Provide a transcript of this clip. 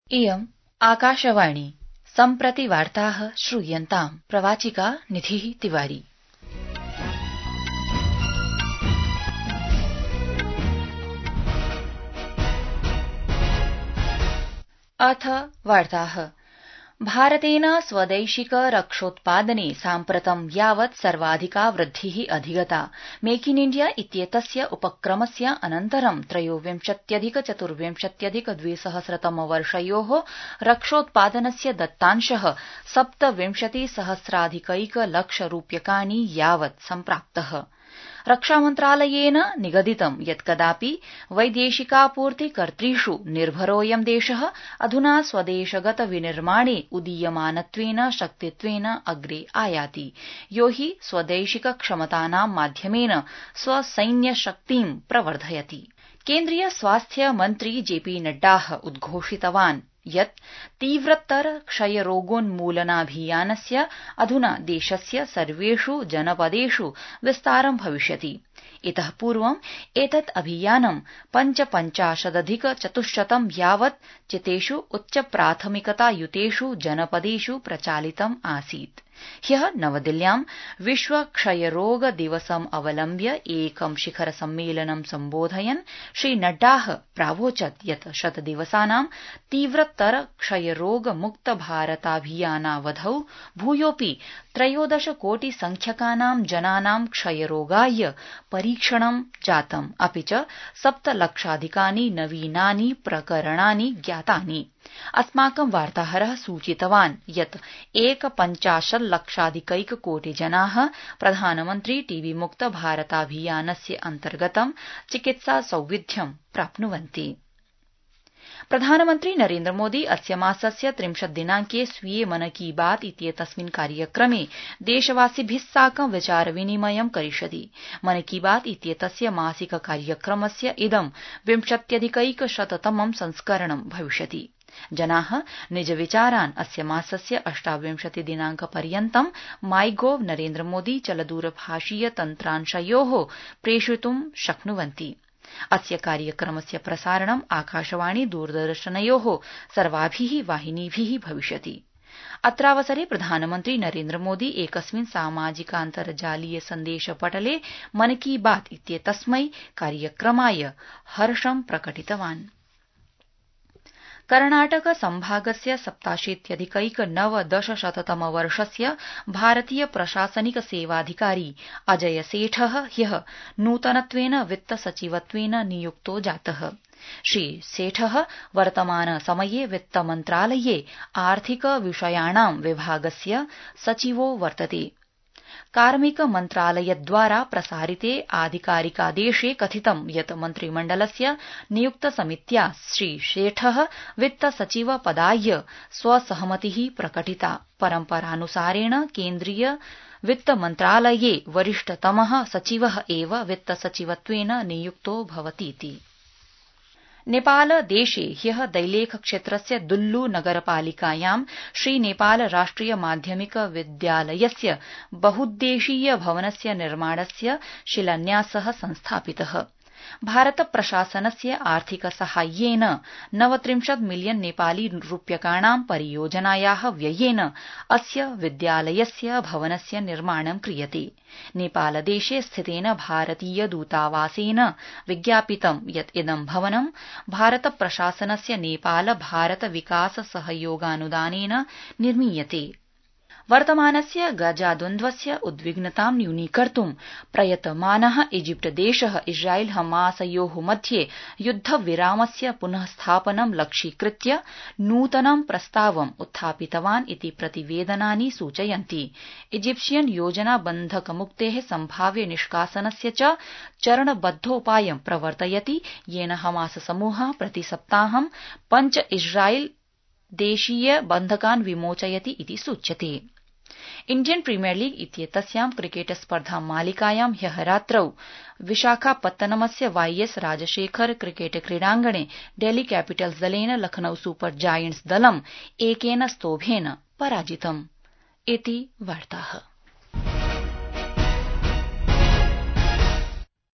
इयम् आकाशवाणी सम्प्रति वार्ताः श्रूयन्ताम् प्रवाचिका निधिः तिवारी। अथ वार्ताः। भारतेन स्वदैशिक रक्षोत्पादने साम्प्रतं यावत् सर्वाधिका वृद्धिः अधिगता। मेक इन इण्डिया इत्येतस्य उपक्रमस्य अनन्तरं 23-24-2020 रक्षोत्पादनस्य दत्तांशः 27,000,000 यावत् सम्प्राप्तः। रक्षामन्त्रालयेन निगदितं यत् कदापि वैदेशिकापूर्तिकर्तृष् निर्भरोऽयं देशः अधुना स्वदेशगत विनिर्माणे उदीयमानत्वेन शक्तित्वेन अग्रे आयाति, यो हि स्वदैशिक क्षमतानां माध्यमेन स्वसैन्यशक्तिं प्रवर्धयति। केन्द्रीय स्वास्थ्य मन्त्री जेपी नड्डा उद्घोषितवान् यत् तीव्रतर क्षयरोगोन्मूलनाभियानस्य अधुना देशस्य सर्वेष् जनपदेष् विस्तारं भविष्यति। इतः पूर्वम् एतत् अभियानं 55,400 यावत् चितेष् उच्चप्राथमिकतायुतेष् जनपदेष् प्रचालितम् आसीत्। ह्यः नवदिल्ल्यां विश्व क्षयरोग दिवसम् अवलम्ब्य एकं शिखर सम्मेलनं सम्बोधयन् श्री नड्डा प्रावोचत् यत् शतदिवसानां तीव्रतर क्षयरोग मुक्त भारताभियानावधौ भूयोऽपि 13 कोटि संख्यकानां जनानां क्षयरोगाय परीक्षणं जातम्, अपि च 7 लक्षाधिकानि नवीनानि प्रकरणानि ज्ञातानि। अस्माकं वार्ताहरः सूचितवान् यत् 1,50,00,000 जनाः प्रधानमन्त्री टीबी मुक्त भारताभियानस्य अन्तर्गतं चिकित्सा सौविध्यं प्राप्नुवन्ति। प्रधानमन्त्री नरेन्द्र मोदी अस्य मासस्य 30 दिनांके स्वीये मन की बात इत्येतस्मिन् कार्यक्रमे देशवासिभिः साकं विचारविनिमयं करिष्यति। मन की बात इत्येतस्य मासिक कार्यक्रमस्य इदं 20+100तमं संस्करणं भविष्यति। जनाः निज विचारान् अस्य मासस्य 28 दिनांकपर्यन्तं माइगोव नरेन्द्र मोदी चलदूरभाषीय तन्त्रांशयोः प्रेषयितुं शक्नुवन्ति। अस्य कार्यक्रमस्य प्रसारणम् आकाशवाणी दूरदर्शनयोः सर्वाभिः वाहिनीभिः भविष्यति। अत्रावसरे प्रधानमन्त्री नरेन्द्र मोदी एकस्मिन् सामाजिकान्तर्जालीय सन्देशपटले मन की बात इत्येतस्मै कार्यक्रमाय हर्षं प्रकटितवान्। कर्णाटक संभागस्य 87,990 भारतीय प्रशासनिक सेवाधिकारी अजय सेठः ह्यः नूतनत्वेन वित्तसचिवत्वेन नियुक्तो जातः। श्री सेठः वर्तमान समये वित्तमन्त्रालये आर्थिक विषयाणां विभागस्य सचिवो वर्तते। कार्मिक मन्त्रालयद्वारा प्रसारिते आधिकारिकादेशे कथितं यत् मन्त्रिमण्डलस्य नियुक्त समित्या श्री सेठः वित्तसचिव पदाय स्वसहमतिः प्रकटिता। परम्परानुसारेण केन्द्रीय वित्तमन्त्रालये वरिष्ठतमः सचिवः एव वित्तसचिवत्वेन नियुक्तो भवतीति। नेपालदेशे ह्यः दैलेख क्षेत्रस्य दुल्लु नगरपालिकायां श्री नेपाल राष्ट्रिय माध्यमिक विद्यालयस्य बहुद्देशीय भवनस्य निर्माणस्य शिलान्यासः संस्थापितः। भारत प्रशासनस्य आर्थिक साहाय्येन 39 मिलियन नेपाली रूप्यकाणां परियोजनायाः व्ययेन अस्य विद्यालयस्य भवनस्य निर्माणं क्रियते। नेपालदेशे स्थितेन भारतीय दूतावासेन विज्ञापितं यत् इदं भवनं भारत प्रशासनस्य नेपाल भारत विकास सहयोगानुदानेन निर्मीयते। वर्तमानस्य गजाद्वन्द्वस्य उद्विग्नतां न्यूनीकर्तुं प्रयतमानः इजिप्ट देशः इस्राएल हमासयोः मध्ये युद्धविरामस्य पुनः स्थापनं लक्ष्यीकृत्य नूतनं प्रस्तावम् उत्थापितवान् इति प्रतिवेदनानि सूचयन्ति। इजिप्शियन योजना बन्धकमुक्तेः सम्भाव्य निष्कासनस्य च चरणबद्धोपायं प्रवर्तयति, येन हमास समूहः प्रतिसप्ताहं 5 इस्राएल देशीय बन्धकान् विमोचयति इति सूच्यते। इण्डियन प्रीमियर लीग इत्येतस्यां क्रिकेट स्पर्धा मालिकायां ह्यः रात्रौ विशाखापत्तनमस्य वाईएस राजशेखर क्रिकेट क्रीडाङ्गणे डेल्ही कैपिटल्स दलेन लखनऊ सुपर जायंट्स दलं 1-0 पराजितम्। इति वार्ताः।